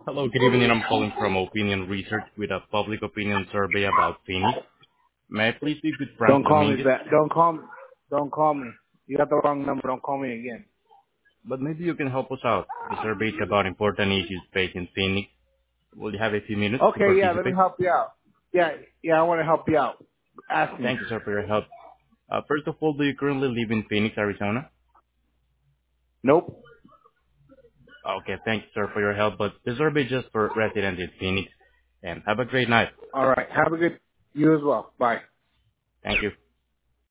Hello, good evening. I'm calling from Opinion Research with a public opinion survey about Phoenix. May I please speak with Frank Don't call me Dominguez? back. Don't call me. Don't call me. You got the wrong number. Don't call me again. But maybe you can help us out. The survey is about important issues facing Phoenix. Will you have a few minutes to Okay, yeah, let me participate? help you out. Yeah, I want to help you out. Ask me. Thank you, sir, for your help. First of all, do you currently live in Phoenix, Arizona? Nope. Okay, thank you, sir, for your help. But the survey is just for residents in Phoenix. And have a great night. All right. Have a good. You as well. Bye. Thank you.